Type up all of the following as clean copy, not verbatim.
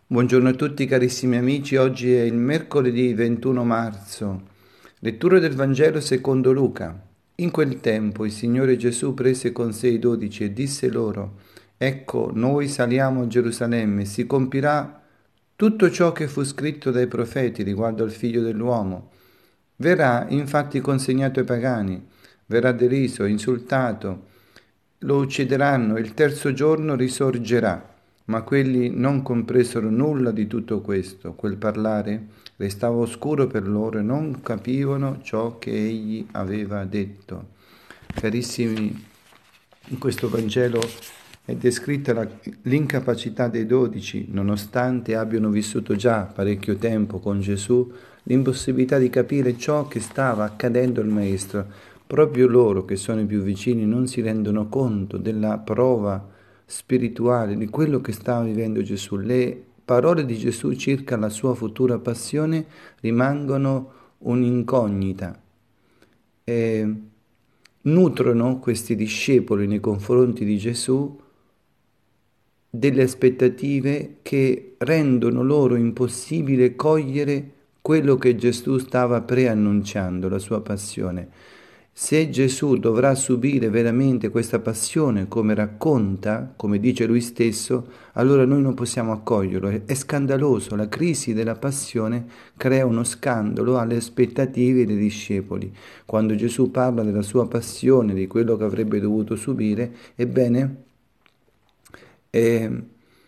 Buongiorno a tutti carissimi amici, oggi è il mercoledì 21 marzo. Lettura del Vangelo secondo Luca. In quel tempo il Signore Gesù prese con sé i 12 e disse loro: Ecco, noi saliamo a Gerusalemme, si compirà tutto ciò che fu scritto dai profeti riguardo al Figlio dell'uomo. Verrà infatti consegnato ai pagani, verrà deriso, insultato, lo uccideranno e il terzo giorno risorgerà. Ma quelli non compresero nulla di tutto questo. Quel parlare restava oscuro per loro e non capivano ciò che egli aveva detto. Carissimi, in questo Vangelo è descritta l'incapacità dei 12, nonostante abbiano vissuto già parecchio tempo con Gesù, l'impossibilità di capire ciò che stava accadendo al Maestro. Proprio loro, che sono i più vicini, non si rendono conto della prova spirituale, di quello che stava vivendo Gesù. Le parole di Gesù circa la sua futura passione rimangono un'incognita e nutrono questi discepoli nei confronti di Gesù delle aspettative che rendono loro impossibile cogliere quello che Gesù stava preannunciando, la sua passione. Se Gesù dovrà subire veramente questa passione, come racconta, come dice lui stesso, allora noi non possiamo accoglierlo. È scandaloso, la crisi della passione crea uno scandalo alle aspettative dei discepoli. Quando Gesù parla della sua passione, di quello che avrebbe dovuto subire, ebbene, eh,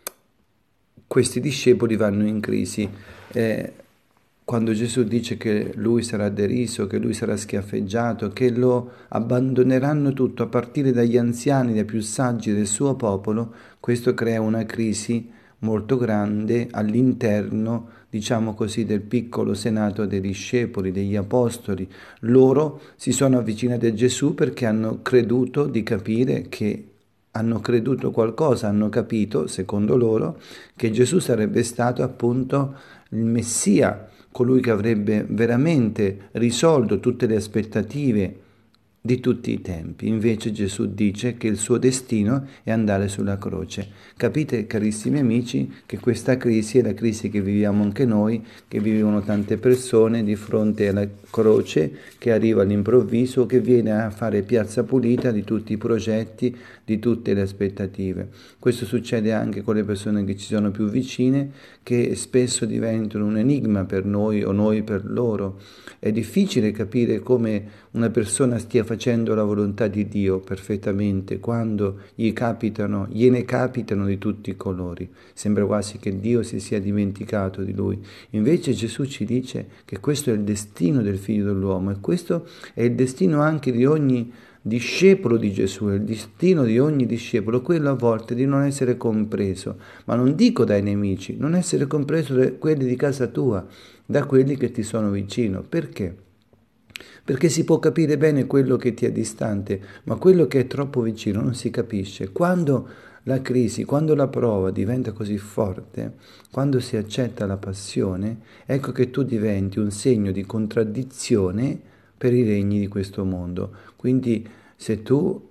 questi discepoli vanno in crisi. Eh, Quando Gesù dice che lui sarà deriso, che lui sarà schiaffeggiato, che lo abbandoneranno tutto a partire dagli anziani, dai più saggi del suo popolo, questo crea una crisi molto grande all'interno, diciamo così, del piccolo senato dei discepoli, degli apostoli. Loro si sono avvicinati a Gesù perché hanno creduto di capire che hanno creduto qualcosa, hanno capito, secondo loro, che Gesù sarebbe stato appunto il Messia, colui che avrebbe veramente risolto tutte le aspettative di tutti i tempi. Invece Gesù dice che il suo destino è andare sulla croce. Capite, carissimi amici, che questa crisi è la crisi che viviamo anche noi, che vivono tante persone di fronte alla croce che arriva all'improvviso, che viene a fare piazza pulita di tutti i progetti, di tutte le aspettative. Questo succede anche con le persone che ci sono più vicine, che spesso diventano un enigma per noi o noi per loro. È difficile capire come una persona stia facendo la volontà di Dio perfettamente quando gliene capitano di tutti i colori. Sembra quasi che Dio si sia dimenticato di lui. Invece Gesù ci dice che questo è il destino del Figlio dell'uomo e questo è il destino anche di ogni discepolo di Gesù, è il destino di ogni discepolo, quello a volte di non essere compreso, ma non dico dai nemici, non essere compreso da quelli di casa tua, da quelli che ti sono vicino. Perché? Perché si può capire bene quello che ti è distante, ma quello che è troppo vicino non si capisce. Quando la crisi, quando la prova diventa così forte, quando si accetta la passione, ecco che tu diventi un segno di contraddizione per i regni di questo mondo. Quindi se tu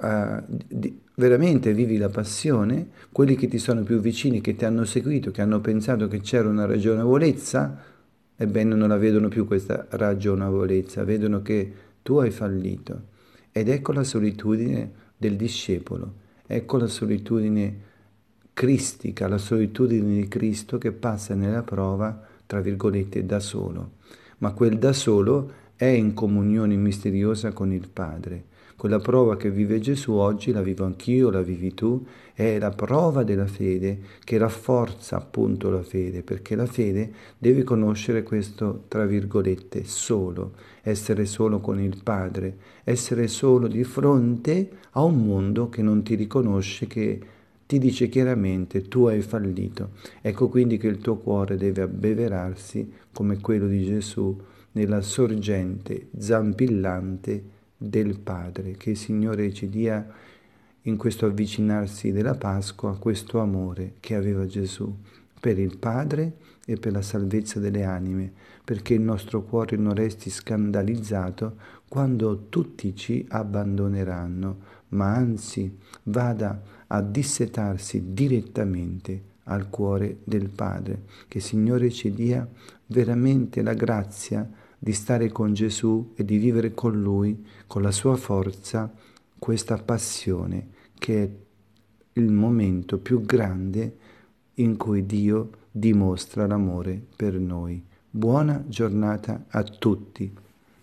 veramente vivi la passione, quelli che ti sono più vicini, che ti hanno seguito, che hanno pensato che c'era una ragionevolezza, ebbene non la vedono più questa ragionevolezza, vedono che tu hai fallito. Ed ecco la solitudine del discepolo, ecco la solitudine cristica, la solitudine di Cristo che passa nella prova, tra virgolette, da solo. Ma quel da solo è in comunione misteriosa con il Padre. Quella prova che vive Gesù oggi, la vivo anch'io, la vivi tu, è la prova della fede che rafforza appunto la fede, perché la fede deve conoscere questo, tra virgolette, solo, essere solo con il Padre, essere solo di fronte a un mondo che non ti riconosce, che ti dice chiaramente tu hai fallito. Ecco quindi che il tuo cuore deve abbeverarsi come quello di Gesù nella sorgente zampillante del Padre. Che il Signore ci dia in questo avvicinarsi della Pasqua questo amore che aveva Gesù per il Padre e per la salvezza delle anime, perché il nostro cuore non resti scandalizzato quando tutti ci abbandoneranno, ma anzi vada a dissetarsi direttamente al cuore del Padre. Che il Signore ci dia veramente la grazia di stare con Gesù e di vivere con Lui, con la sua forza, questa passione che è il momento più grande in cui Dio dimostra l'amore per noi. Buona giornata a tutti.